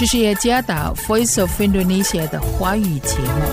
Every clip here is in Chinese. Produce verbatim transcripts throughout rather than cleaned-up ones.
这是耶加达 Voice of Indonesia 的华语节目。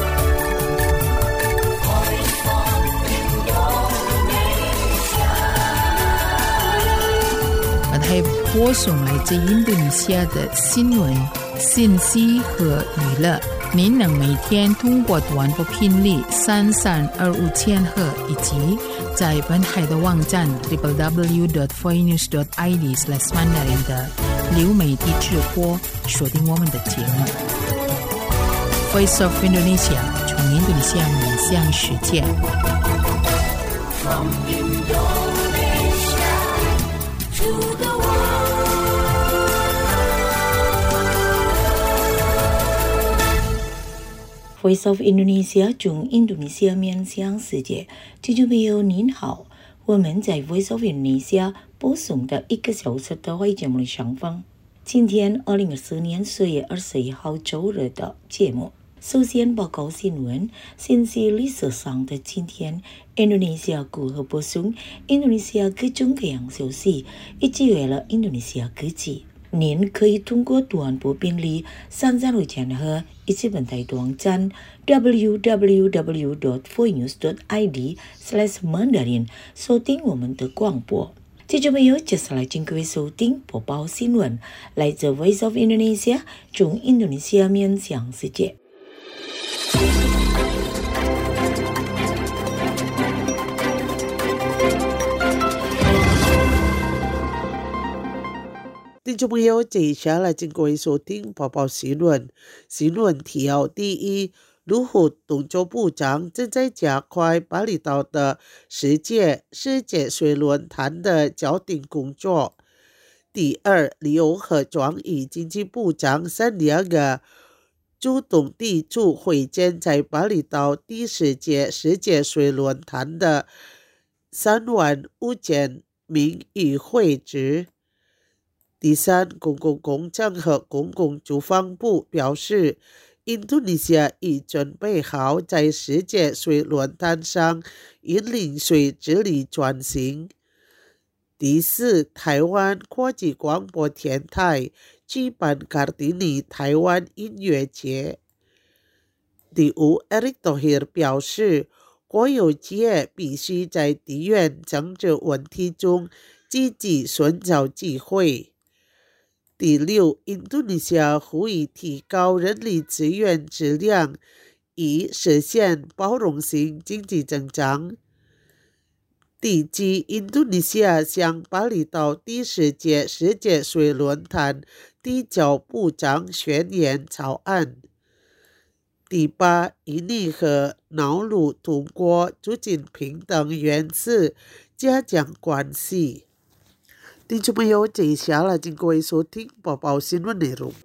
它播送来自印度尼西亚的新闻、信息和娱乐。您能每天通过短波频率三三二五千赫，以及在本台的网站 double-u double-u double-u dot voinews dot i d slash mandarin 的流媒体直播锁定我们的节目。Voice of Indonesia 从印度尼西亚面向世界。From Indonesia to the Voice of Indonesia 从印度尼西亚面向世界，听众朋友您好，我们在 Voice of Indonesia 播送的一个小时的华语节目的上方。今天二零二四年四月二十一号周日的节目，首先报告新闻。信息历史上的今天，印度尼西亚如何播送印度尼西亚各种各样消息，以及为了印度尼西亚科技。您可以通过短波频率三三六千赫以及本台网站 double-u double-u double-u dot voinews dot i d slash mandarin 收听我们的广播。听众朋友，接下来请各位收听播报新闻，来自 Voice of Indonesia 从印度尼西亚面向世界。 听众朋友，接下来请各位收听播报新闻。新闻提要：第一，卢虎动作部长正在加快巴厘岛的世界世界水论坛的校订工作。第二，旅游和创意经济部长三两个主动地处会见在巴厘岛第十届世界水论坛的三万五千名与会者。第三，公共工程和公共住房部表示，印度尼西亚已准备好在世界水论坛上引领水治理转型。第四，台湾国际广播电台举办卡迪尼台湾音乐节。第五， Erick Thohir 表示，国有企业必须在地缘政治问题中积极寻找机会。第六，印度尼西亚呼吁提高人力资源质量，以实现包容性经济增长。第七，印度尼西亚向巴厘岛第十届世界水论坛递交部长宣言草案。第八，印尼和瑙鲁通过促进平等原则加强关系。听众朋友，接下来请各位收听播报新闻内容。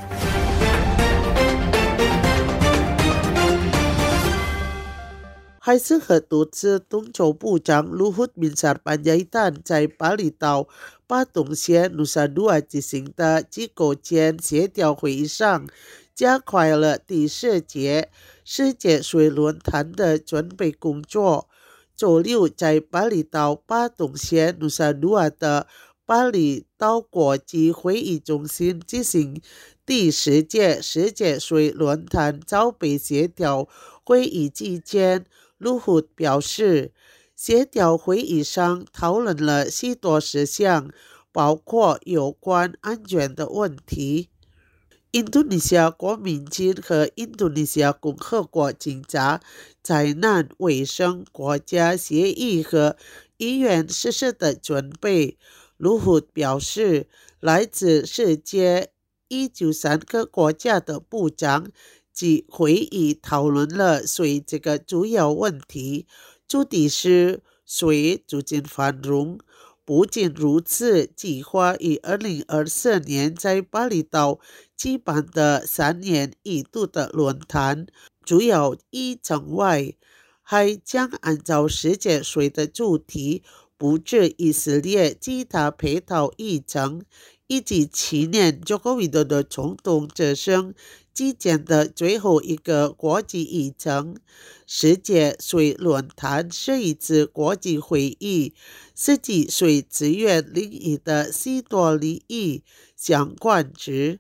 海事和都市动作部长 Luhut Binsar Panjaitan 在巴厘岛巴东县 Nusa Dua 举行的机构间协调会议上，加快了第十届世界水论坛的准备工作。周六在巴厘岛巴东县 Nusa Dua 的巴厘岛国际会议中心进行第十届世界水论坛筹备协调会议期间，卢虎表示，协调会议上讨论了许多事项，包括有关安全的问题。印度尼西亚国民军和印度尼西亚共和国警察灾难卫生国家协议和医院实施的准备。卢虎表示，来自世界一九三个国家的部长及会议讨论了水这个主要问题，主题是水促进繁荣。不仅如此，计划于二零二四年在巴厘岛举办的三年一度的论坛，主要议程外，还将按照世界水的主题布置以色列其他配套议程，以及去年佐科维多的总统这生之间的最后一个国际议程。世界水论坛是一次国际会议，涉及水资源领域的许多利益相关之，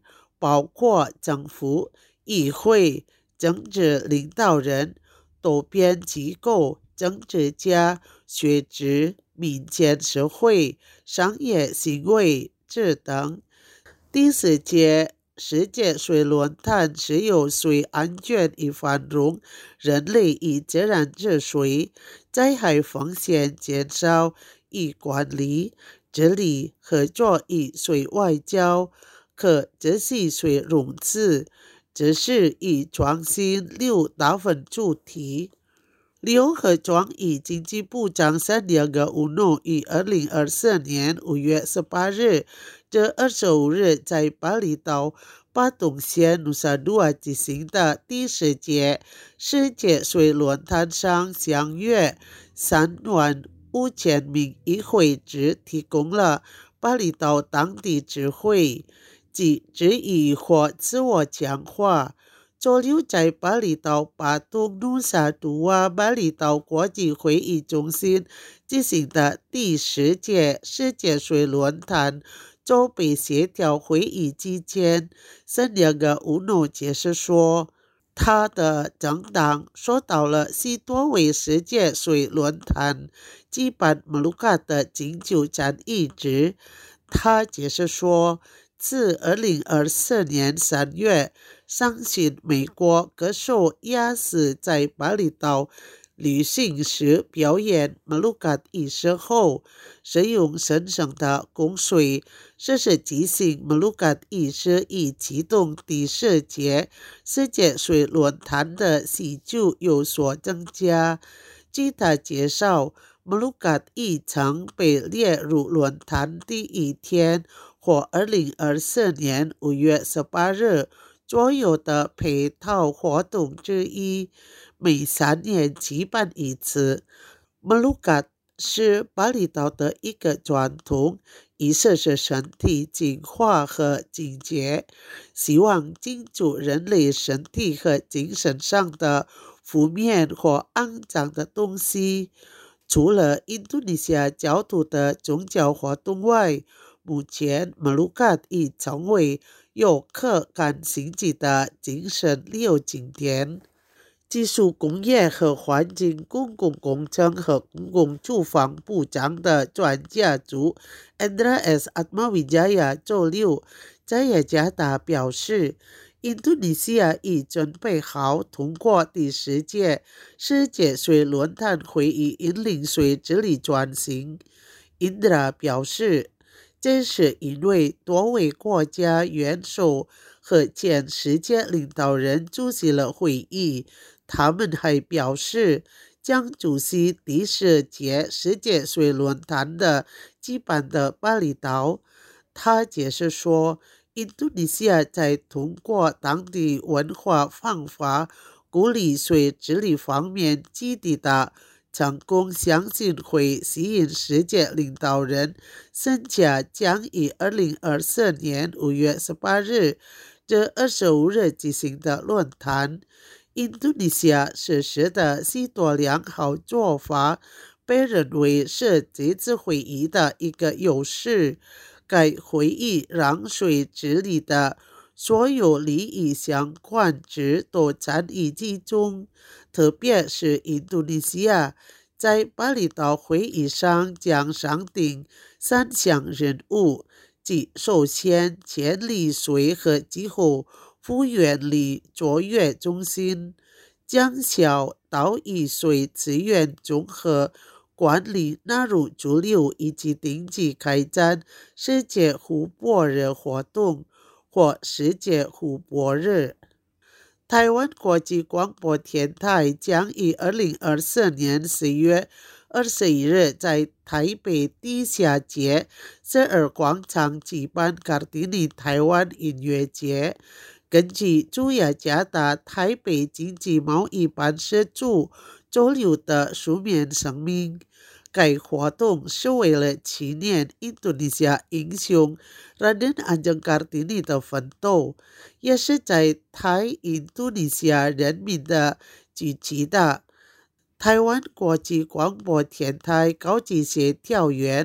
包括政府、议会、政治领导人、多边机构、政治家、学者、民间社会、商业行为者等。第四届世界水论坛是由水安全与繁荣、人类与自然治水、灾害风险减少与管理、治理、合作与水外交、可持续水融资、知识与创新六大份主题。刘和庄与经济部长三两个乌诺于二零二四年五月十八日至二十五日在巴厘岛巴东县努萨杜瓦举行的第十届世界水论坛上相约三万五千名与会者提供了巴厘岛当地智慧及质疑或自我强化。周六在巴厘岛巴东努萨杜瓦巴厘岛国际会议中心进行的第十届世界水论坛筹备协调会议期间，三两个乌诺解释说，他的政党受到了许多位世界水论坛举办马鲁卡的经久战役之。他解释说，自二零二四年三月上旬美国歌手亚斯在巴厘岛旅行时表演马鲁卡仪式后，使用神圣的供水，这是举行马鲁卡仪式以启动第十届世界水论坛的需求有所增加。据他介绍，马鲁卡已曾被列入论坛第一天或二零二四年五月十八日左右的配套活动之一，每三年举办一次。马鲁卡是巴厘岛的一个传统，意思是身体净化和清洁，希望禁止人类身体和精神上的负面或肮脏的东西。除了印度尼西亚教徒的宗教活动外，目前马鲁卡已成为游客感兴趣的精神旅游景点。技术工业和环境公共工程和公共住房部长的专家组 Andra S. Atmawijaya 周六在雅加达表示，印度尼西亚已准备好通过第十届世界水论坛会议引领水治理转型。Indra 表示，这是因为多位国家元首和前世界领导人出席了会议。他们还表示将出席第十届世界水论坛的举办的巴厘岛。他解释说，印度尼西亚在通过当地文化方法鼓励水治理方面基地的成功，相信会吸引世界领导人参加将于二零二四年五月十八日至二十五日举行的论坛。印度尼西亚实施的许多良好做法被认为是这次会议的一个优势。该会议让水治理的所有利益相关者都参与其中，特别是印度尼西亚在巴厘岛会议上将商定三项任务，即首先建立水和气候复原力卓越中心，将小岛屿水资源综合管理纳入主流，以及定期开展世界湖泊日活动或世界湖泊日。台湾国际广播电台将于二零二四年十月二十一日在台北地下街十二广场举办卡迪尼台湾音乐节。根据驻雅加达台北经济贸易办事处周六的书面声明，该活动是为了纪念印度尼西亚英雄Raden Ajeng Kartini的奋斗，也是在台印度尼西亚人民的聚集的。台湾国际广播电台高级协调员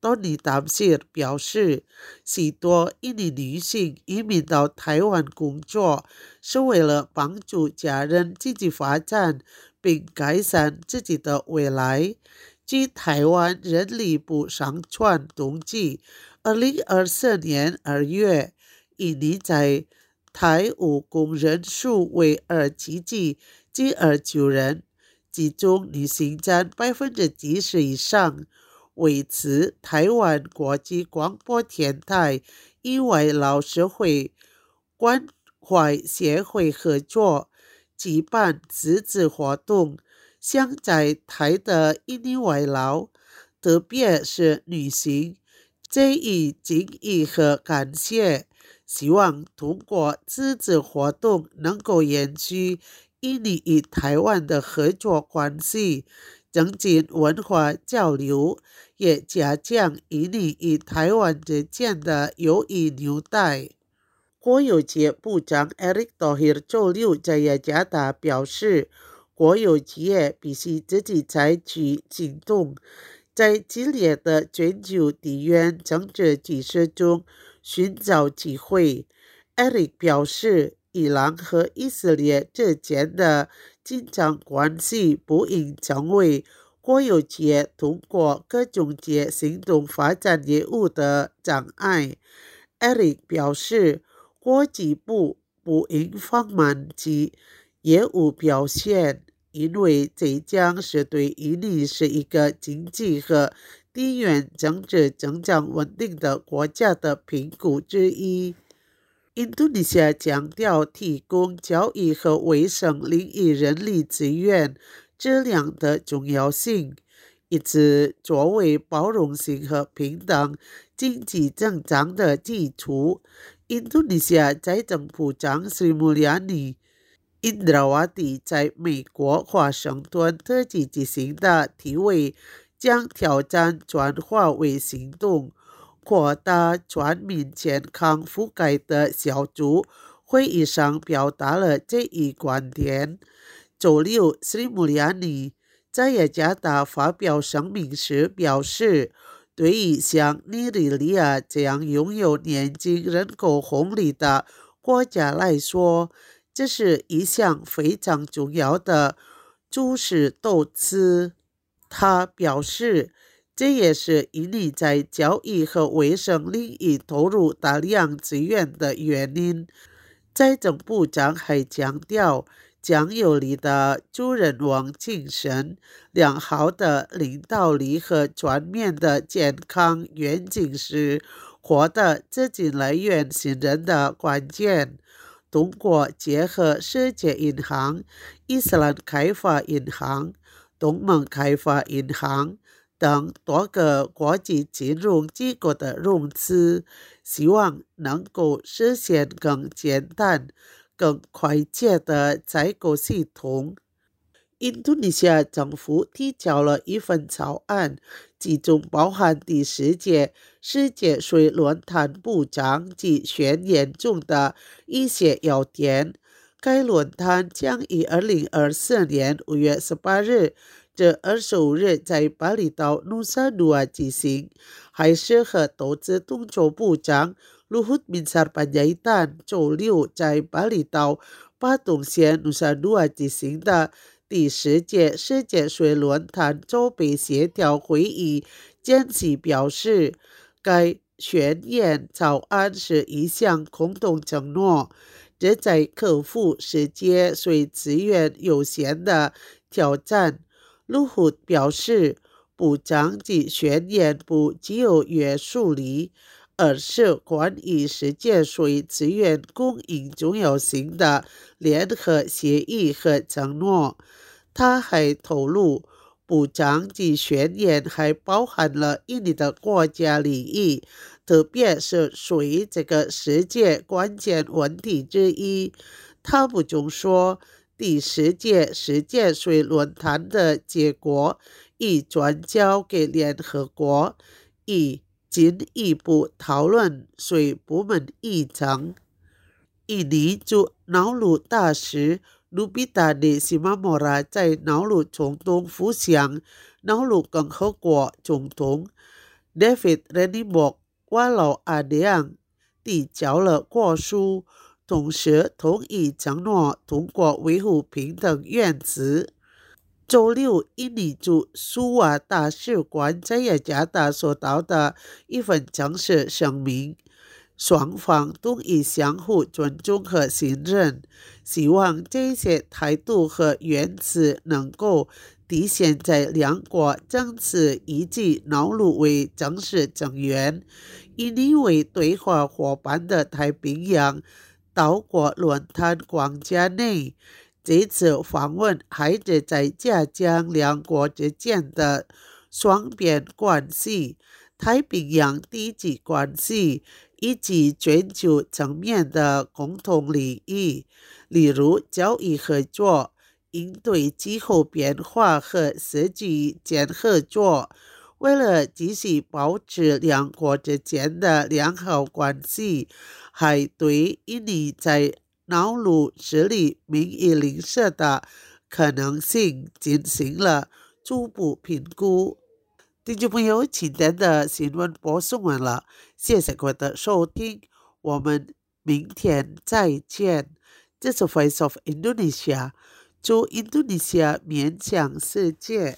多尼达西表示，许多印尼女性移民到台湾工作，是为了帮助家人经济发展，并改善自己的未来。据台湾人力部上传统计，二零二四年二月，印尼在台务工人数为二七七至二九人，其中女性占百分之七十以上。为此，台湾国际广播电台与外劳社会关怀协会合作，举办支持活动，向在台的印尼外劳，特别是女性，给予敬意和感谢，希望通过支持活动能够延续印尼与台湾的合作关系，增进文化交流，也加强印尼与台湾之间的友谊纽带。国有企业部长 Erick Thohir 周六在雅加达表示，国有企业必须自己采取行动，在激烈的全球地缘政治局势中寻找机会。Erick 表示，伊朗和以色列之间的紧张关系不应成为国有企业通过各种节行动发展业务的障碍。Erick 表示，国际部不应放慢其业务表现，因为这将是对印尼是一个经济和地缘政治增长稳定的国家的评估之一。印度尼西亚强调提供教育和卫生领域人力资源质量的重要性，一直作为包容性和平等经济增长的基础。印度尼西亚财政部长 Sri Mulyani Indrawati 在美国华盛顿特区举行的题为将挑战转化为行动，扩大全民健康覆盖的小组会议上表达了这一观点。周六 Sri Mulyani 在雅加达发表声明时表示，对于像尼日利亚这样拥有年轻人口红利的国家来说，这是一项非常重要的注视投资。他表示，这也是印尼在教育和卫生领域投入大量资源的原因。财政部长还强调，将有力的主人翁精神、良好的领导力和全面的健康愿景是获得资金来源信任的关键。通过结合世界银行、伊斯兰开发银行、东盟开发银行等多个国际金融机构的融资，希望能够实现更简单、更快捷的采购系统。印度尼西亚政府提交了一份草案，其中包含第十届世界水论坛部长及宣言中的一些要点。该论坛将于二零二四年五月十八日至二十五日在巴厘岛努萨杜瓦举行，还是和投资动作部长Luhut Binsar Panjaitan 周六在巴厘岛巴东县努萨杜瓦举行的第十届世界水论坛筹备协调会议间隙表示，该宣言草案是一项空洞承诺，旨在克服世界水资源有限的挑战。Luhut 表示，部长及宣言不具有约束力，而是关于世界水资源供应重要性的联合协议和承诺。他还透露，部长及宣言还包含了印尼的国家利益，特别是水这个世界关键问题之一。他补充说，第十届世界水论坛的结果已转交给联合国，以进一步讨论水部门议程。印尼驻瑙鲁大使Nubita de Simamora 在瑙鲁总统府向瑙鲁共和国总统 David Rennie บอกว่าเราอาจยัง递交了过书，同时同意承诺通过维护平等原则。周六，印尼驻苏瓦大使馆在雅加达收到的一份正式声明，双方都已相互尊重和信任，希望这些态度和原则能够体现在两国政治以及瑙鲁为正式成员、印尼为对话伙伴的太平洋岛国论坛框架内。这次访问还是在加强两国之间的双边关系、太平洋地区关系以及全球层面的共同利益，例如交易合作、应对气候变化和设计间合作。为了继续保持两国之间的良好关系，还对印尼在瑙鲁设立民意邻舍的可能性进行了初步评估。听众朋友，今天的新闻播送完了，谢谢各位的收听，我们明天再见。这是 Voice of Indonesia， 祝印度尼西亚面向世界。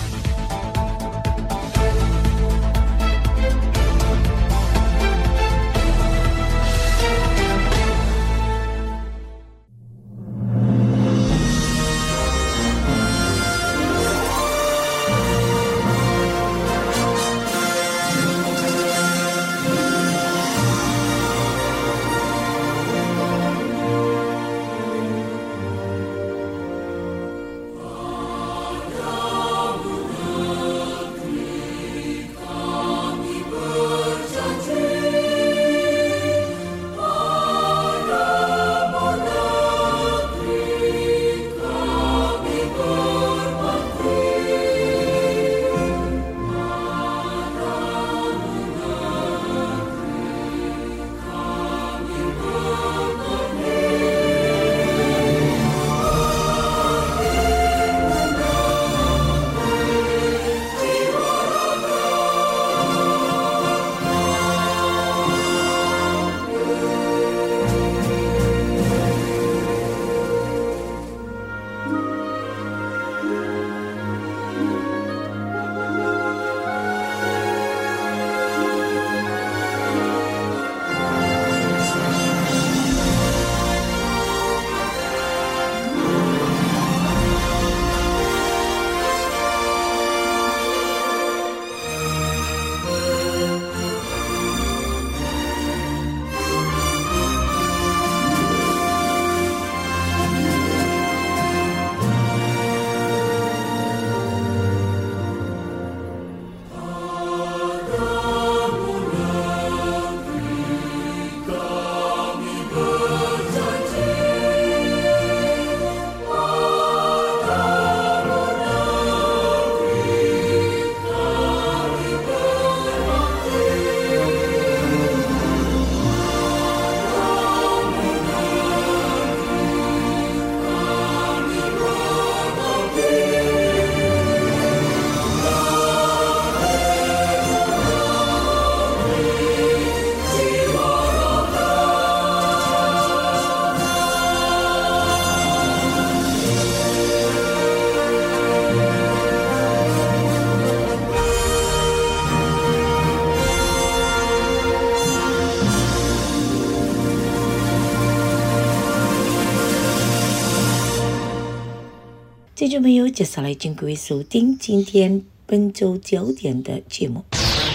听众朋友，接下来请各位收听今天本周焦点的节目。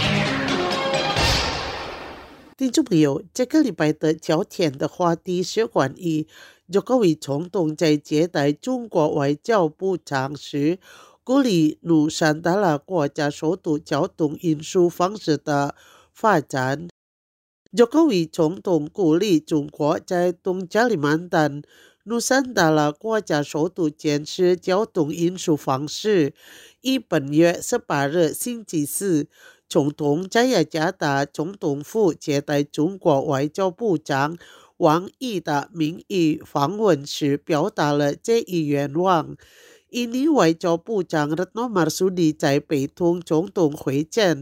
听众朋友，这个礼拜的焦点的话题是关于Jokowi总统在接待中国外交部长时，鼓励努山达拉国家首都交通运输方式的发展。Jokowi总统鼓励中国在东加里曼丹努山达拉国家首都建设交通运输方式。以本月十八日星期四，总统在雅加达总统府接待中国外交部长王毅的名义访问时表达了这一愿望。印尼外交部长Retno Marsudi在北通总统会见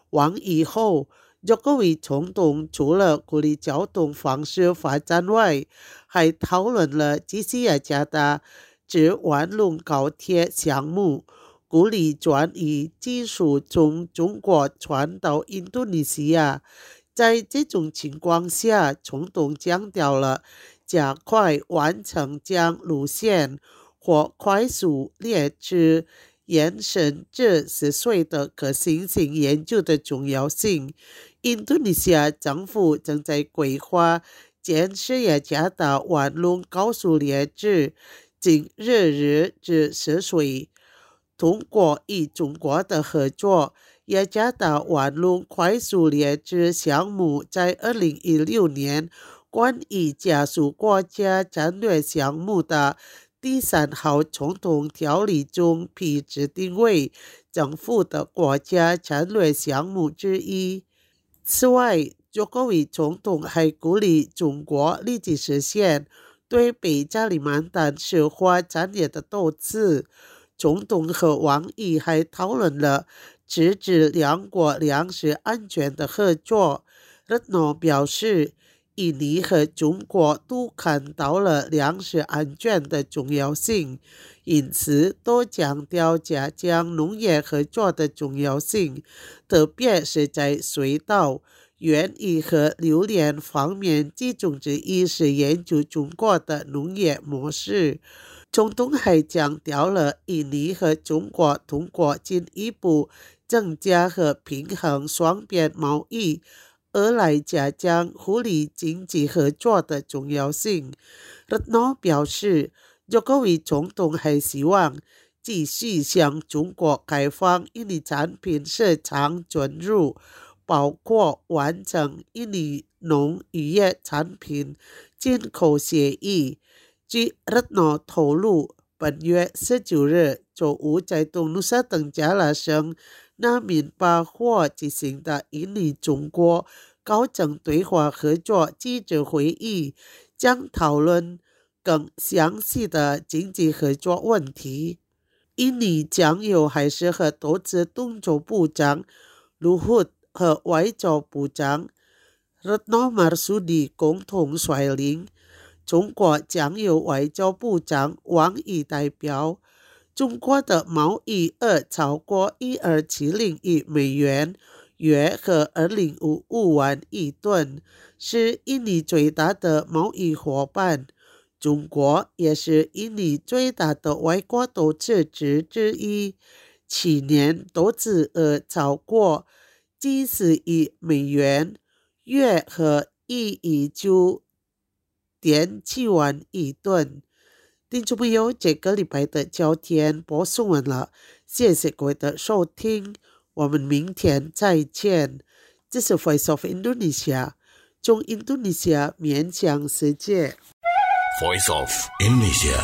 王以后若果为总统除了鼓励交通方式发展外，还讨论了吉西亚加达至万隆高铁项目，鼓励转移技术从中国传到印度尼西亚。在这种情况下，总统强调了加快完成将路线或快速列车延伸至十岁的可行性研究的重要性。印度尼西亚政府正在规划建设雅加达万隆高速列车，经日日至十岁。通过与中国的合作，雅加达万隆快速列车项目在二零一六年关于加速国家战略项目的第三号总统条例中被指定为政府的国家战略项目之一。此外，佐科维总统还鼓励中国立即实现对北加里曼丹石化产业的投资。总统和王毅还讨论了直指两国粮食安全的合作。热诺表示，印尼和中国都看到了粮食安全的重要性，因此都强调加强农业合作的重要性，特别是在水稻、园艺和榴莲方面，其中之一是研究中国的农业模式。总统还强调了印尼和中国通过进一步增加和平衡双边贸易而来加强互利经济合作的重要性。热诺表示，佐科维总统还希望继续向中国开放印尼产品市场准入，包括完成印尼农渔业产品进口协议。据热诺透露，本月十九日周五在东努沙登加拉省纳敏巴霍举行的印尼中国高层对话合作记者会议，将讨论更详细的经济合作问题。印尼将由海事和投资东洲部长卢胡和外交部长热诺马苏迪共同率领，中国将由外交部长王毅代表。中国的贸易额超过一千二百七十亿美元，约合二点五五万亿吨，是印尼最大的贸易伙伴。中国也是印尼最大的外国投资者之一，去年投资额超过几十亿美元，约合一亿九点七万亿吨。听众朋友，这个礼拜的焦点播送完了，谢谢各位的收听，我们明天再见。这是 Voice of Indonesia， 从印度尼西亚面向世界。 Voice of Indonesia。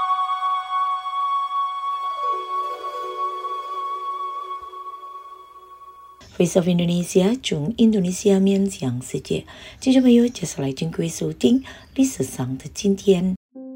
Voice of Indonesia 从印度尼西亚面向世界，听众朋友，接下来请各位收听历史上的今天。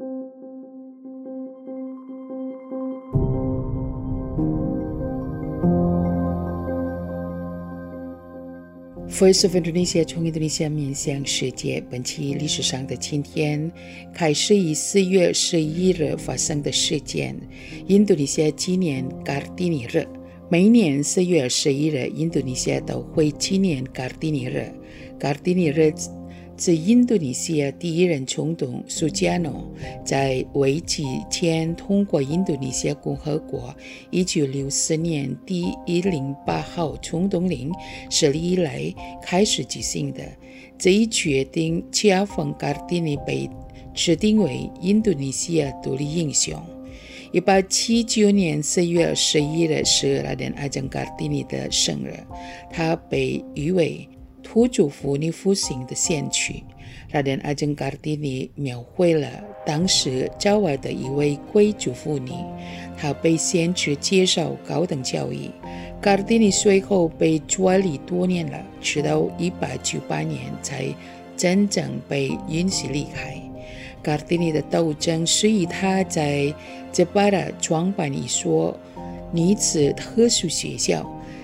Voice of Indonesia 从印度尼西亚面向世界，本期历史上的今天开始于四月十一日发生的事件。印度尼西亚纪念卡尔蒂尼日，每年四月十一日，印度尼西亚都会纪念卡尔蒂尼日。卡尔蒂尼日自印度尼西亚第一任总统苏加诺在危机前通过印度尼西亚共和国一九六四年第一百零八号总统令设立以来开始举行的。这一决定恰逢卡尔蒂尼被指定为印度尼西亚独立英雄。一八七九年四月十一日是拉登阿江卡尔蒂尼的生日，他被誉为土著妇女复兴的先驱。拉登阿江卡尔蒂尼描绘了当时郊外的一位贵族妇女，她被限制接受高等教育。卡尔蒂尼随后被抓离多年了，直到一八九八年才真正被允许离开。卡尔蒂尼的斗争是以他在杰巴拉创办一所女子特殊学校，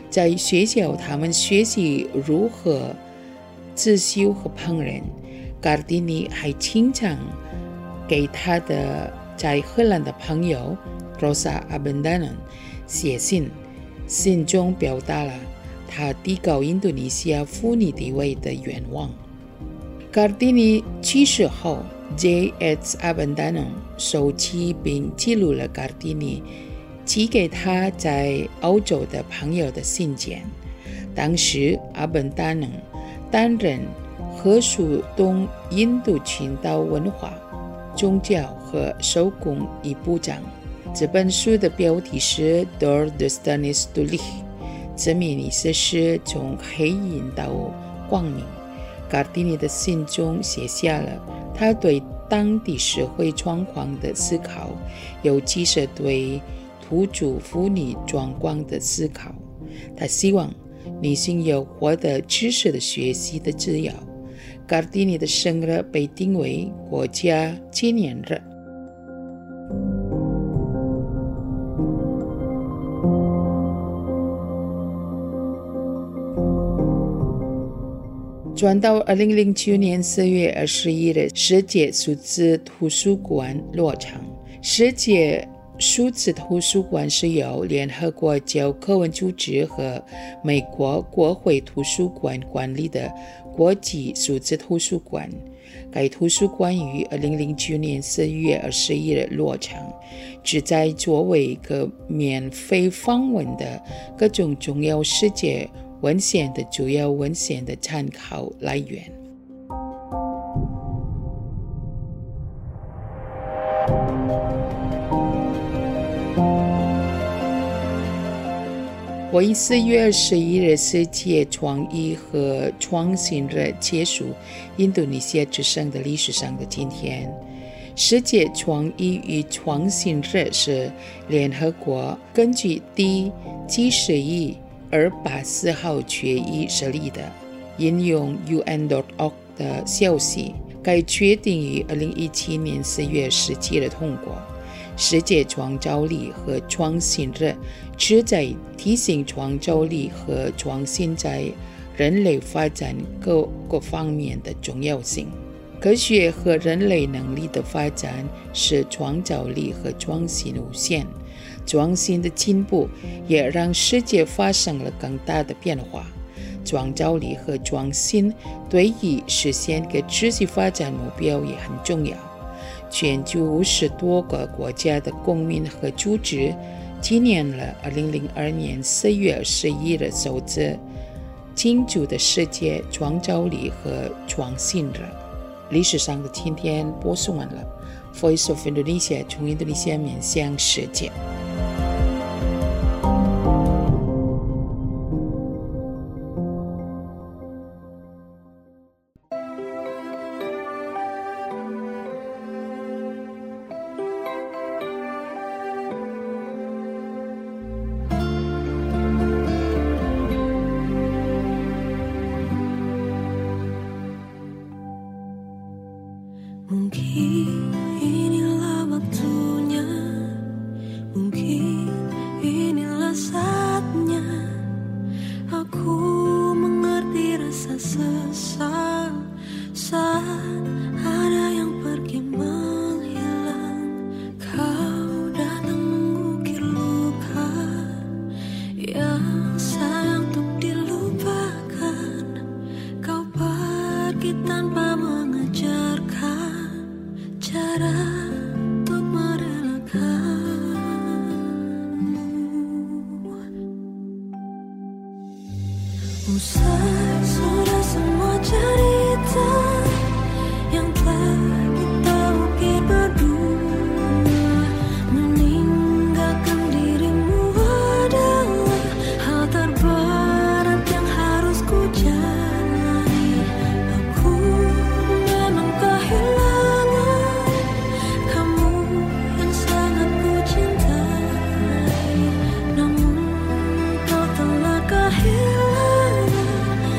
在学校，他们学习如何自修和烹饪。Kartini 还经常给他的在荷兰的朋友 Rosa Abendanon 写信，信中表达了他提高印度尼西亚妇女地位的愿望。Kartini 去世后 J S Abendanon 收集并记录了 Kartini 寄给他在欧洲的朋友的信件。当时 Abendanon 担任荷属东印度群岛文化、宗教和手工艺部长。这本书的标题是 Door Destanis Tulich， 字面意思是从黑引到光明。Kartini 的信中写下了他对当地社会状况的思考，尤其是对土著妇女状况的思考。他希望女性有获得知识的学习的自由。Kartini 的生日被定为国家纪念日。转到二零零九年四月二十一日，世界数字图书馆落成。世界数字图书馆是由联合国教科文组织和美国国会图书馆管理的国际数字图书馆。该图书馆于二零零九年四月二十一日落成，旨在作为一个免费访问的各种重要世界文献的主要文献的参考来源。为四月二十一日世界创意和创新日结束印度尼西亚之声的历史上的今天。世界创意与创新日是联合国根据第七十一二八四号决议设立的。引用 U N dot org 的消息，该决定于二零一七年四月十七日通过。世界创造力和创新日旨在提醒创造力和创新在人类发展各个方面的重要性。科学和人类能力的发展使创造力和创新无限，创新的进步也让世界发生了更大的变化。创造力和创新对于实现可持续发展目标也很重要。全球五十多个国家的公民和组织纪念了二零零二年四月二十一日首次庆祝的世界创造力和创新日。历史上的今天播送完了。 Voice of Indonesia 从印度尼西亚面向世界。 Mungkin inilah waktunya, mungkin inilah saatnya aku mengerti rasa sesal saat ada yang pergi menghilang. Kau datang mengukir luka yang sayang untuk dilupakan. Kau pergi tanpa mengajarkan cara untuk merelakanmu. Usai sudah semua cerita yang telah kita ukir berdua, meninggalkan dirimu adalah hal terberat yang harus ku jalani. Aku memang kehilangan kamu yang sangat ku cintai, namun kau telah kehilangan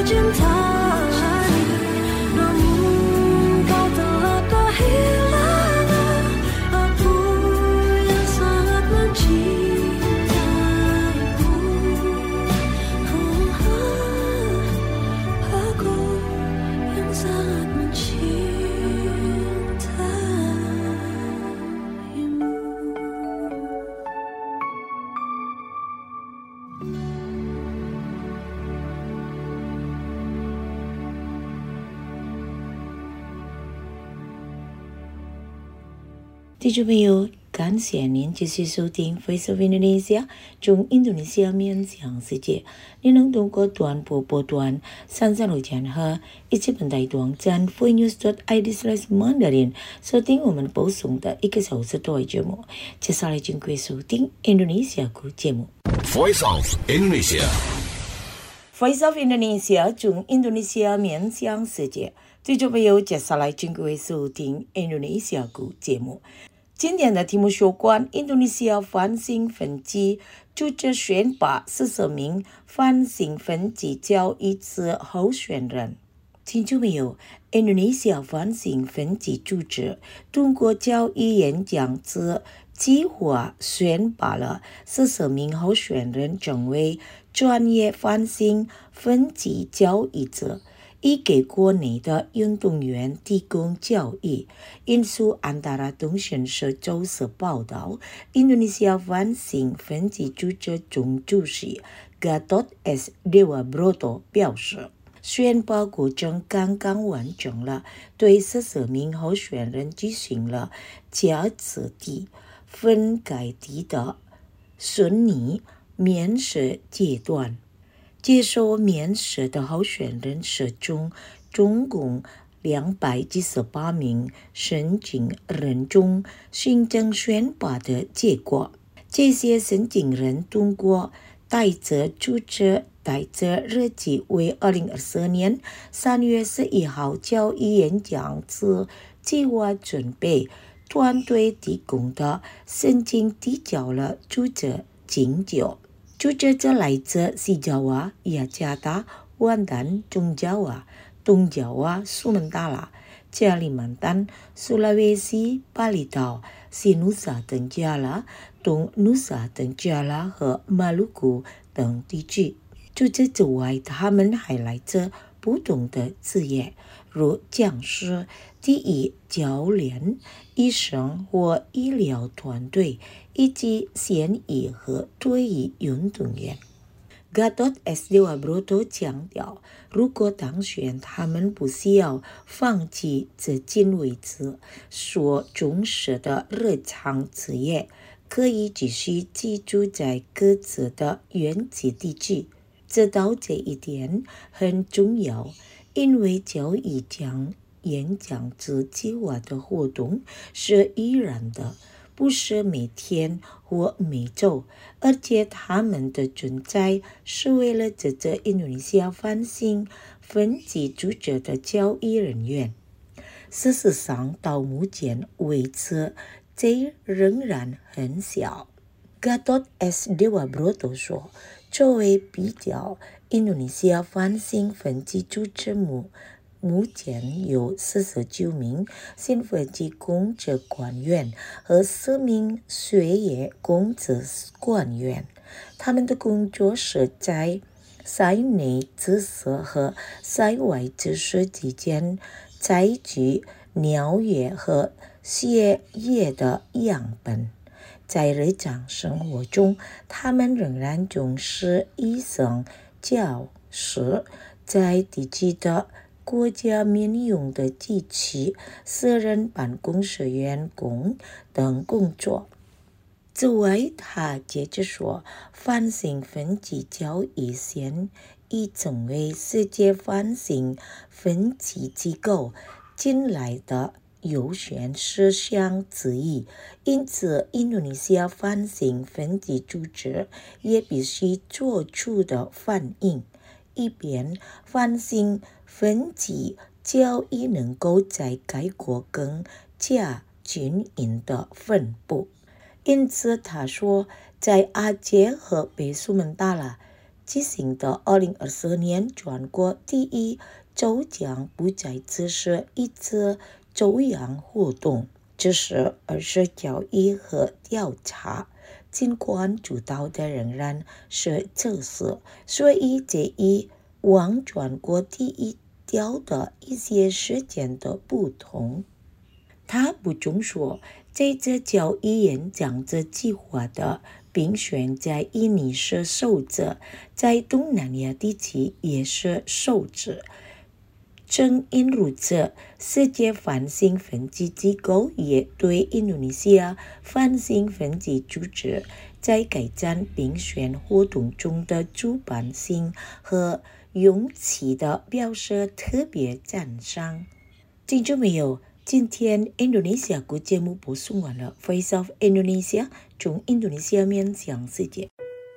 听众朋友，感谢您继续收听 Voice of Indonesia 从印度尼西亚面向世界。你能通过短波波段三三六千赫以及本台网站 voinews dot i d slash mandarin 收听我们播送的一个小时多的节目。接下来请各位收听印度尼西亚语节目。 Voice of Indonesia。 Voice of Indonesia 从印度尼西亚面向世界。听众朋友，接下来请各位收听印度尼西亚语节目。今天的题目有关印度尼西亚反省分级组织选拔四十名反省分级教育之候选人。听众朋友，印度尼西亚反省分级组织通过教育演讲之计划选拔了四十名候选人成为专业反省分级教育者，以给国内的运动员提供教育。印度安达拉通讯社周四报道，印度尼西亚反省分级组织总主席 Gatot S. Dewa Broto 表示，选拔过程刚刚完成了，对四十名候选人进行了价值题、分改题的顺利面试阶段。接受面试的候选人是中总共两百七十八名申请人中行政选拔的结果。这些申请人通过带着组织带着日期为二零二四年三月十一号教育演讲之计划准备团队提供的申请提交了组织请求。组织者来自西爪哇、雅加达、万丹、中爪哇、东爪哇、苏门答腊、加里曼丹、苏拉威西、巴厘岛、西努萨等加拉、东努萨等加拉和马鲁古等地区。除此之外，他们还来自不同的职业，如讲师、第一教练、医生或医疗团队，以及现役和退役运动员。Gatot S. Dewa Broto 强调，如果当选，他们不需要放弃至今为止所重视的日常职业，可以继续居住在各自的原籍地区。知道这一点很重要，因为教育讲演讲之计划的活动是依然的，不是每天或每周，而且他们的存在是为了支持印度尼西亚反省分级组织的教育人员。事实上，到目前为止，这仍然很小。Gatot S. Dewa Broto 说，作为比较，印度尼西亚反省分级组织目目前有四十九名新分级公职官员和四名学业公职官员，他们的工作是在赛内知识和赛外知识之间采集尿液和血液的样本。在日常生活中，他们仍然从事医生、教师，在地区的国家民用的机器、私人办公室员工等工作。此外，他接着说，反省分级教育现已成为世界反省分级机构近来的优先事项之一，因此印度尼西亚反省分级组织也必须做出的反应，以便反省分级教育能够在该国更加均匀的分布。因此他说，在阿杰和北苏门答腊进行的二零二四年全国第一抽奖不再只是一次抽样活动，这是二是教育和调查，尽管主导的仍然是测试，所以这一往全国第一调的一些时间的不同。他补充说，这次教育演讲者计划的评选在印尼是首次，在东南亚地区也是首次。正因如此，世界反兴奋剂机构也对印度尼西亚反兴奋剂组织在该站评选活动中的主办性和勇气的表示特别赞赏。听众朋友，今天印度尼西亚国节目播送完了 Voice of Indonesia 从印度尼西亚面向世界。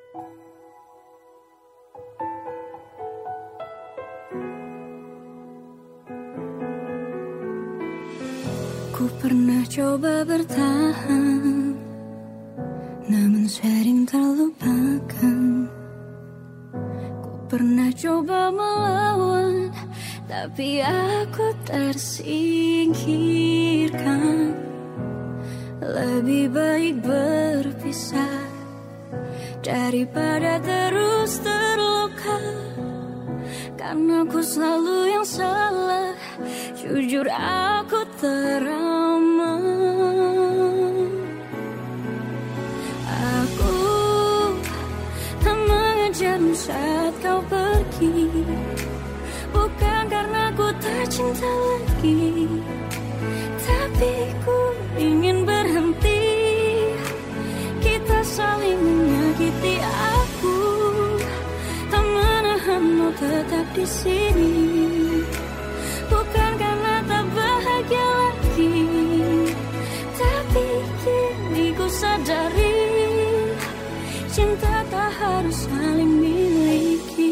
Ku pernah coba bertahan, namun sering terlupakan. Ku pernah coba melawan, tapi aku tersingkirkan. Lebih baik berpisah daripada terus terluka, karena aku selalu yang salah. Jujur aku trauma. Aku tak mengejarmu saat kau pergi, bukan karena ku tak cinta lagi, tapi ku ingin berhenti. Kita saling menyakiti, aku tak menahanmu tetap di sini, bukan karena tak bahagia lagi, tapi kini ku sadari cinta tak harus saling miliki.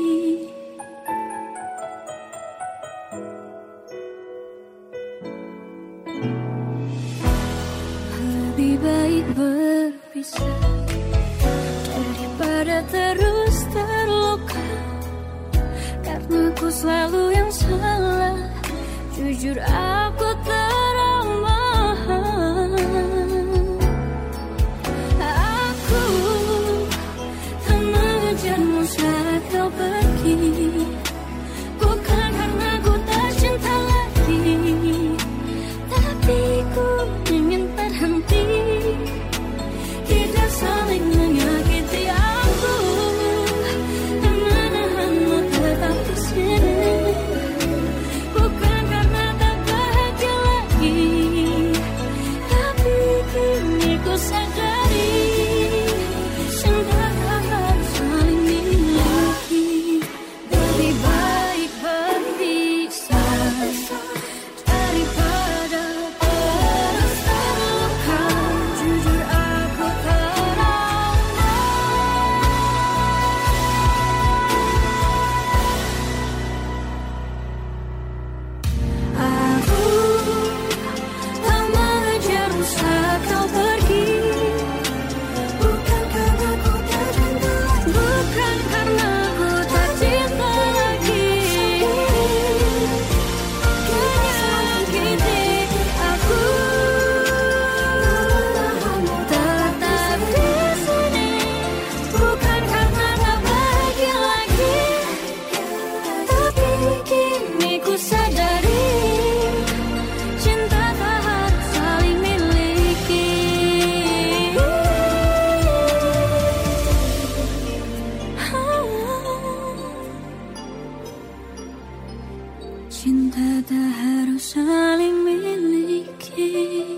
Lebih baik berpisah daripada terus terluka, karena ku selalu yang salah. Jujur aku trauma. Aku tak mengejarmu saat kau pergi, bukan karena ku tak cinta lagi, tapi ku ingin berhenti. Kita saling menyakiti, aku tak menahanmu tetap di sini, bukan karena tak bahagia lagi, tapi kini ku sadari cinta tak harus saling miliki. Lebih baik berpisah daripada terus terluka. Jujur aku trauma. Aku tak mengejarmu saat kau pergi, bukan karena ku tak cinta lagi, bukan karena ku tak cinta lagi. Menyakiti aku, tetap di sini, bukan karena tak bahagia lagi, tapi kini ku sadari cinta tak harus saling miliki. Cinta tak harus saling miliki.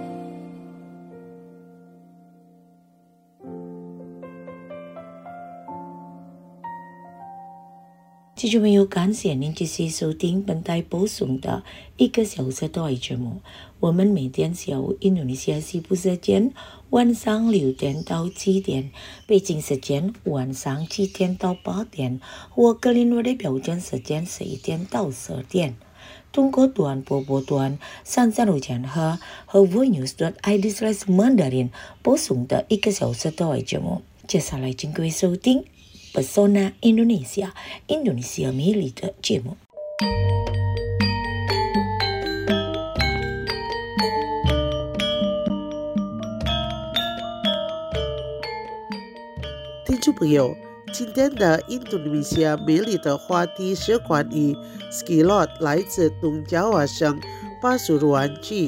听众朋友，感谢您继续收听本台播送的一个小时的节目。我们每天下午印度尼西亚西部时间晚上六点到七点，北京时间晚上七点到八点，或格林威治标准时间十一点到十二点。通过短波波段三三六千赫和 vonews.id slash mandarin 播送的一个小时的节目。接下来请各位收听 Pesona Indonesia， 印度尼西亚美丽的节目。 听众朋友，今天的印度尼西亚美丽的话题是关于 Skilot 来自东爪哇省巴苏鲁安区。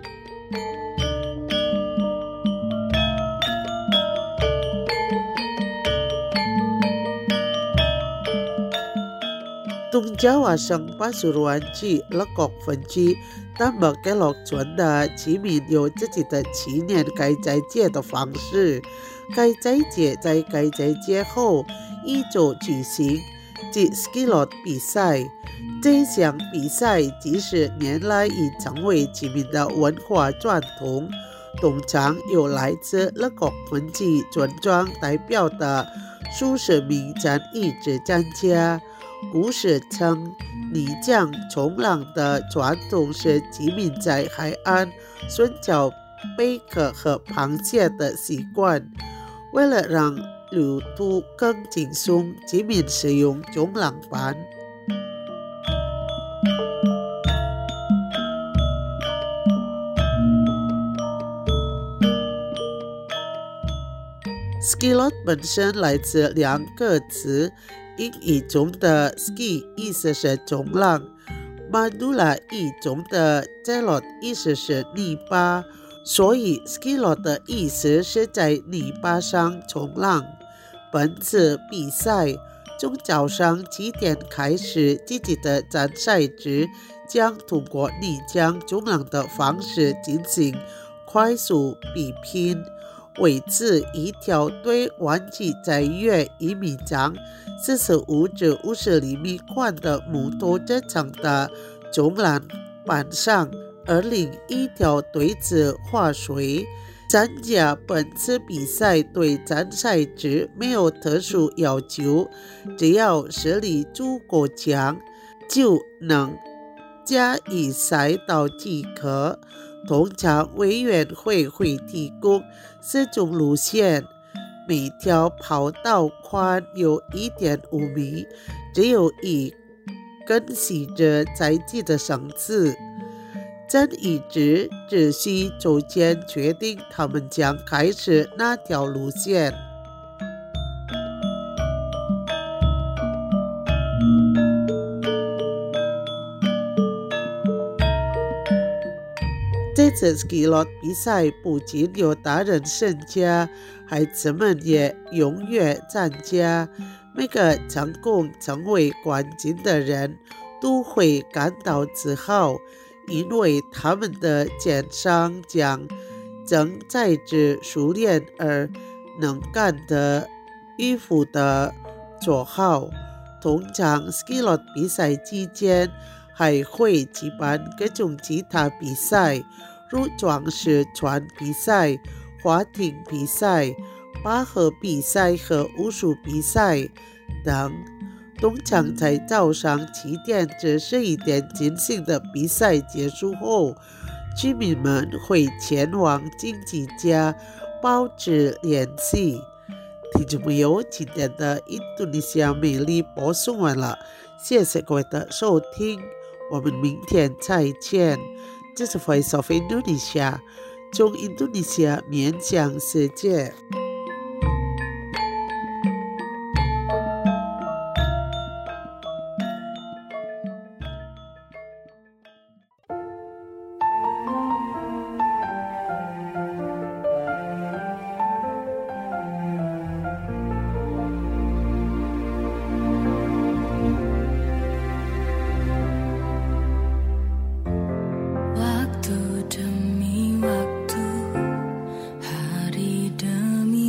东爪哇省巴苏鲁安区乐国分区丹麦给洛村的居民有自己的纪念该斋节的方式。该斋节在该斋节后一周举行，即 Skilot 比赛。这项比赛即使年来已成为居民的文化传统。通常有来自乐国分区村庄代表的数十名战役者参加。故事称，泥浆冲浪的传统是居民在海岸寻找贝壳和螃蟹的习惯。为了让旅途更轻松，居民使用冲浪板。Skilot 本身来自两个词，英语中的 ski 意思是冲浪，马杜拉语中的 zelot 意思是泥巴，所以 Skilot 的意思是在泥巴上冲浪。本次比赛从早上七点开始，自己的参赛者将通过泥浆冲浪的方式进行快速比拼。为此，一条队弯曲在约一米长、四十五至五十厘米宽的木头制成的冲浪板上，而另一条队子划水。参加本次比赛对参赛者没有特殊要求，只要实力足够强，就能加以赛道即可。通常委员会会提供四种路线，每条跑道宽有 一点五米，只有一根系着在即的绳子。参与者只需周间决定他们将开始哪条路线。这次 Skilot 比赛不仅有大人参加，孩子们也踊跃参加。每个成功成为冠军的人都会感到自豪，因为他们的肩上将正载着熟练而能干的渔夫的绰号。通常 Skilot 比赛期间还会举办各种其他比赛，如装饰船比赛、划艇比赛、拔河比赛和武术比赛等。通常在早上七点至十一点进行的比赛结束后，居民们会前往竞技家保持联系。听众朋友，今天的印度尼西亚美丽播送完了，谢谢各位的收听，我们明天再见。这是 Voice of Indonesia， 从印度尼西亚面向世界。 Waktu demi waktu, hari demi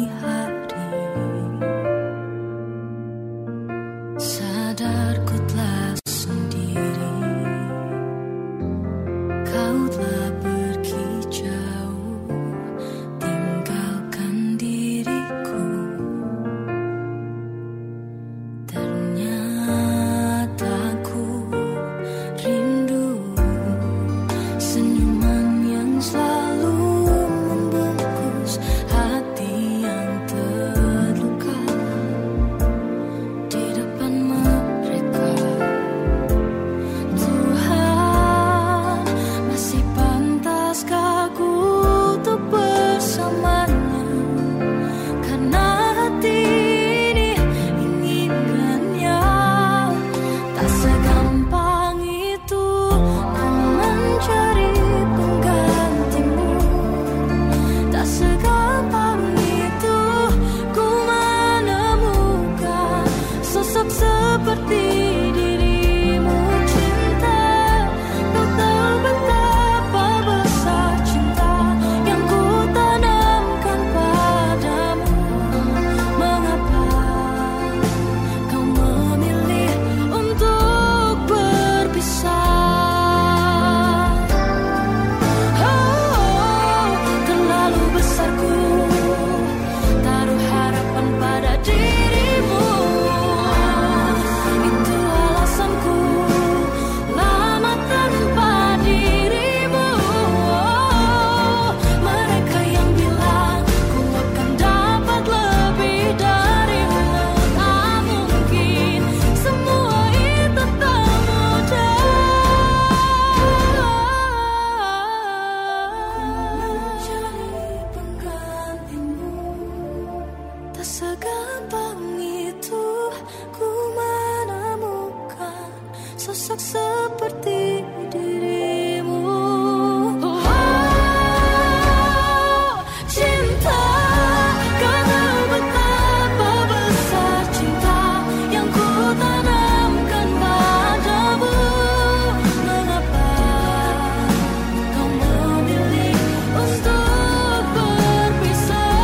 sosok seperti dirimu. Oh, cinta, kau tahu betapa besar cinta yang ku tanamkan padamu. Mengapa kau memilih untuk berpisah?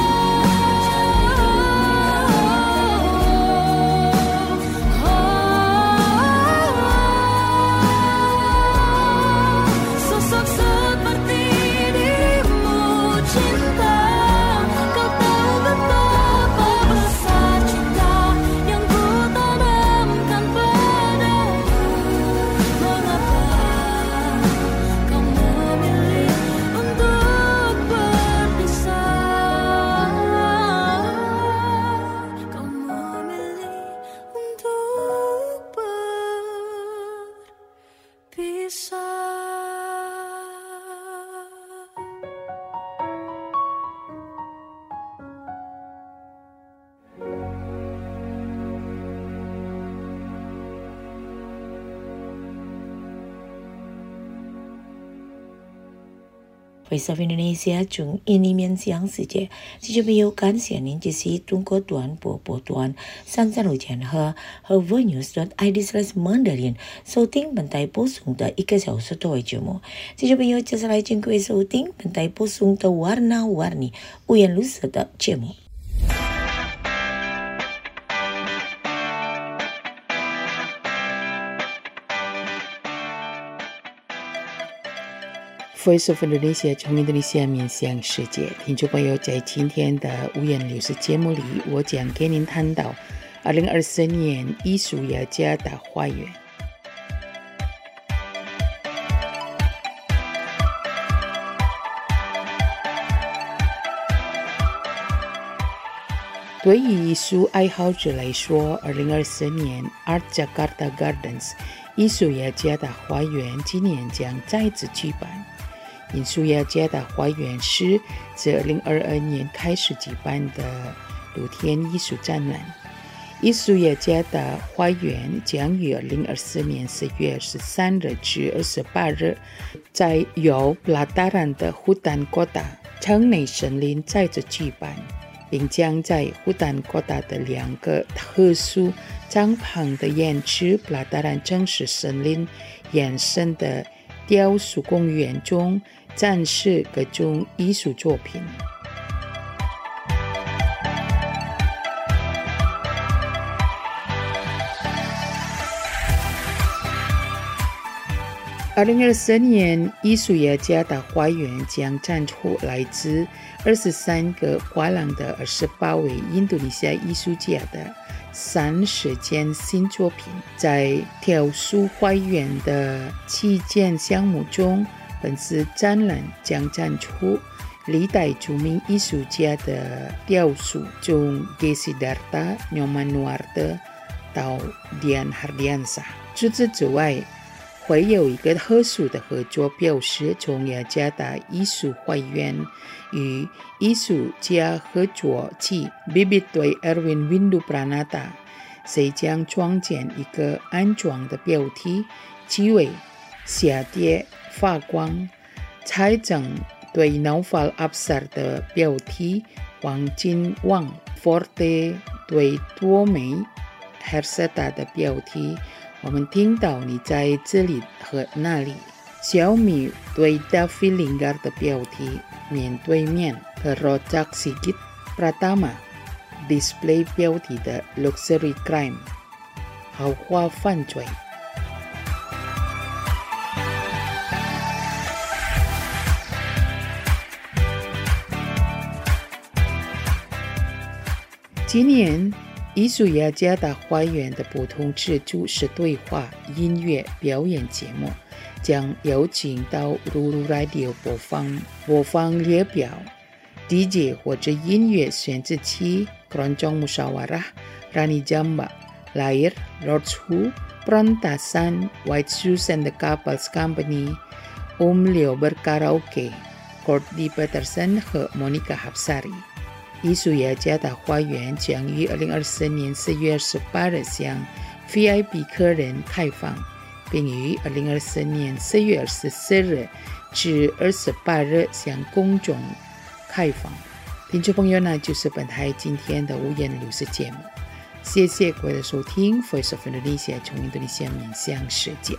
Sosok seperti dirimu, cinta, kau tahu betapa besar cinta yang ku tanamkan padamu. Mengapa kau memilih untuk berpisah? Kau memilih untuk berpisah. Voice of Indonesia 从印尼面向世界，听众朋友，感谢您支持中国短波波段三三六千赫和 vernews.id slash mandarin 收听本台播送的一个小时的节目。听众朋友，接下来请各位收听本台播送的 warna-warni 五颜六色的节目。Voice of Indonesia 从印度尼西亚面向世界，听众朋友，在今天的五颜六色节目里，我将给您谈到二零二四年艺术雅加达花园。对于艺术爱好者来说，二零二四年 Art Jakarta Gardens 艺术雅加达花园今年将再次举办。艺术雅加达花园是自二零二二年开始举办的露天艺术展览。艺术雅加达花园将于二零二四年四月二十三日至二十八日，在由Pelataran的Hutan Kota城内森林再次举办，并将在Hutan Kota的两个特殊帐篷的沿至Pelataran城市森林延伸的雕塑公园中展示各种艺术作品。二零二四年艺术雅加达花园将展出来自二十三个画廊的二十八位印度尼西亚艺术家的三十件新作品。在雕塑花园的七件项目中，本次展览将展出历代著名艺术家的雕塑，从 Siddhartha Nyomanuarta 到 Dian Hardiansyah。除此之外，会有一个特殊的合作表示，从雅加达艺术花园与艺术家合作起 Bibit 对 Erwin Windu Pranata 谁将创建一个安装的标题，即为夏蝶发光。财政对 Naufal Absar 的标题黄金网， Forte 对多美 Herseta 的标题我们听到你在这里和那里。小米对 Davi Linggar 的标题面对面和 Rojak Sigit Pratama display 标题的 Luxury Crime 豪华犯罪。今年艺术雅加达花园的不同之处是对话、音乐、表演节目，将邀请到 Ruru Radio 播放播放列表 D J 或者音乐选择器 Keroncong Musyawarah Rani Jamba Lahir Roadshow Perontasan White Shoes and the Couples Company Om Leo Berkaraoke Courtney Peterson 和 Monica Hapsari。艺术雅加达花园将于二零二四年四月二十八日向 V I P 客人开放， 并于二零二四年四月二十四日至二十八日向公众开放。听众朋友呢，就是本台今天的无言流失节目，谢谢各位的收听 Voice of Indonesia 从印度尼西亚面向世界。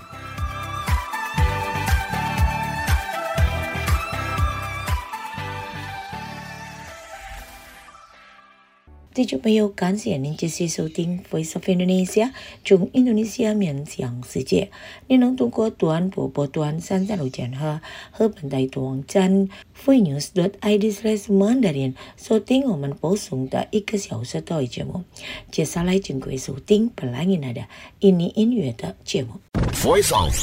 听众朋友，感谢您继续收听 Voice of Indonesia 从印度尼西亚面向世界。您能通过短波波段三三六键和和本台网站 voinews dot i d slash mandarin 收听我们播送的一个小时的节目。接下来请各位收听本来你的印尼音乐的节目。 Voice of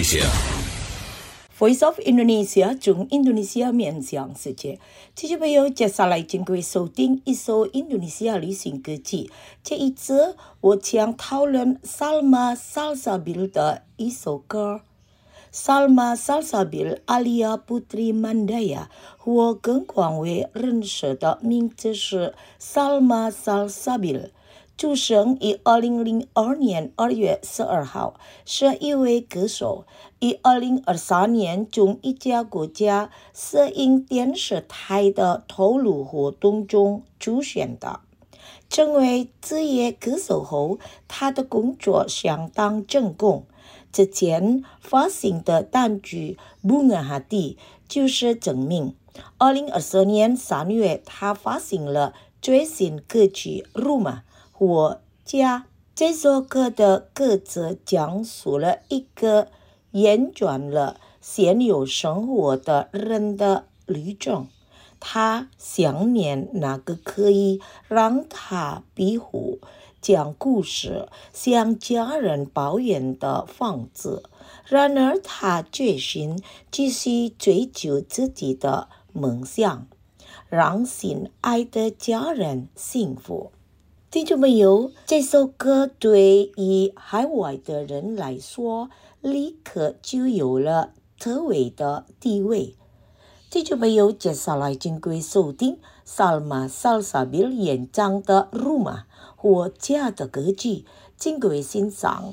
Indonesia。Voice of Indonesia 从印度尼西亚面向世界。听众朋友，接下来请各位收听一首印度尼西亚流行歌曲。这一次我将讨论 Salma Salsabil 的一首歌。Salma Salsabil Alia Putri Mandaya 或更广为认识的名字是 Salma Salsabil。出生于二零零二年二月十二号，是一位歌手，于二零二三年从一家国家摄影电视台的投入活动中出现的。成为职业歌手后，他的工作相当成功。之前发行的单曲《Bunga Hati》就是证明。二零二四年三月，他发行了最新歌曲《Rumah》。我家这首歌的歌词讲述了一个厌倦了现有生活的人的旅程，他想念那个可以让他庇护、讲故事、向家人抱怨的房子。然而他决心继续追求自己的梦想，让心爱的家人幸福。听众朋友，这首歌对于海外的人来说，立刻就有了特别的地位。听众朋友，接下来请各位收听 Salma Salsabil 演唱的《Rumah》或家的歌曲，请各位欣赏。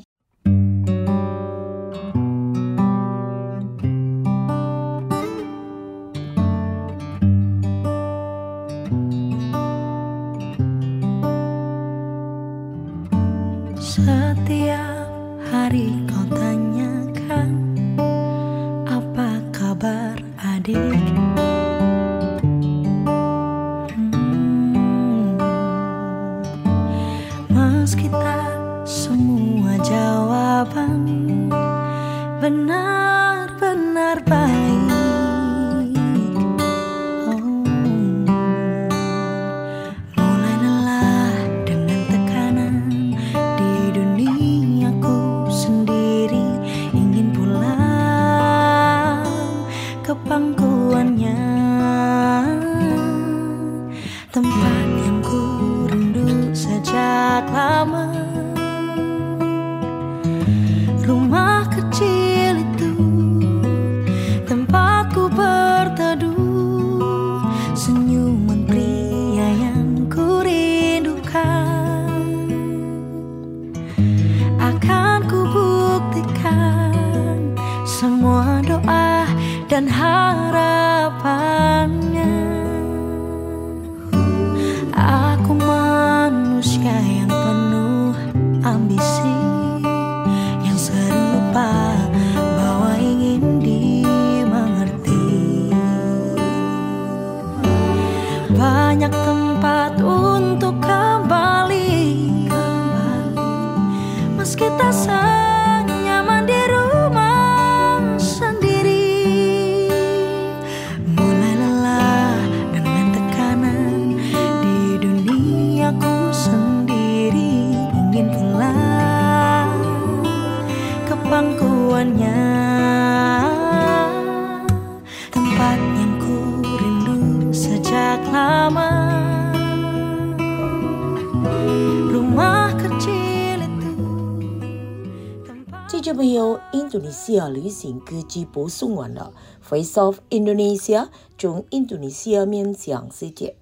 Setiap hari kau tanyakan apa kabar adik. hmm. Meski tak semua jawaban benar-benar baik, oh. Mulai lelah dengan tekanan di duniaku sendiri, ingin pulang ke pangkuannya, tempat yang ku rindu sejak lama. Rumah kecil itu tempatku berteduh, senyuman pria yang ku rindukan akan ku buktikan semua doa dan harapannya. Aku manusia yang penuh ambisi, yang sering lupa bahwa ingin dimengerti. Banyak tempat untuk kembali, meski tak senyaman di rumah sendiri. Mulai lelah dengan tekanan di duniaku sendiri, ingin pulang ke pangkuannya, tempat yang ku rindu sejak lama. Rumah kecil itu tempat。 听众朋友，印度尼西亚旅行歌曲播送完了。Voice of Indonesia 从印度尼西亚面向世界。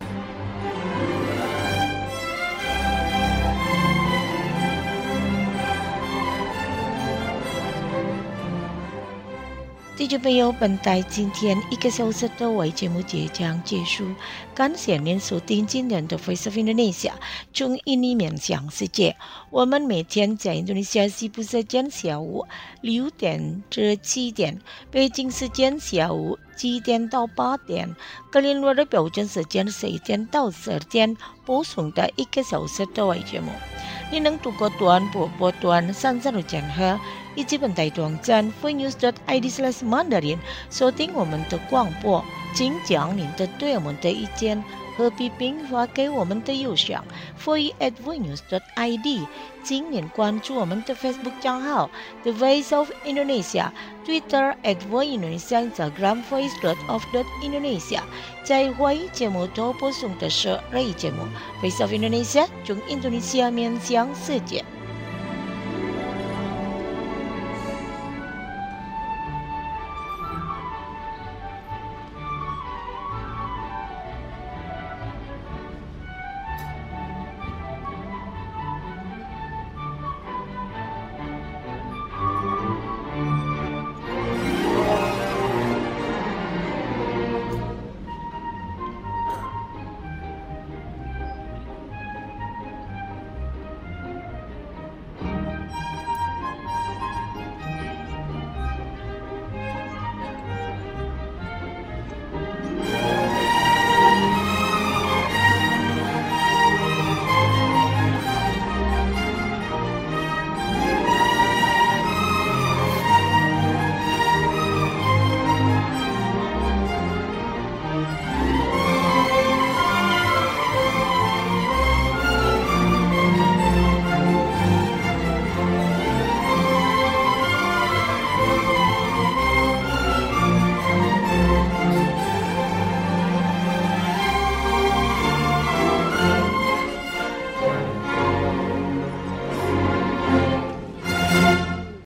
听众朋友，本台今天一个小时的微节目即将结束，感谢您收听今天的 Voice of Indonesia 从印尼面向世界。我们每天在印度尼西亚西部时间下午六点至七点，北京时间下午七点到八点，格林威治标准时间十一点到十二点播送的一个小时的微节目。你能透过短波波段三十六千赫。以及本台网站 voinews dot i d slash mandarin 收听我们的广播，请将您的对我们的意见和批评发给我们的邮箱 voice at voinews dot i d， 请您关注我们的 Facebook 账号 The Voice of Indonesia， Twitter at Voice Indonesia， Instagram voice dot of dot indonesia。 在华语节目都播送的是日语节目 Voice of Indonesia 从印度尼西亚面向世界。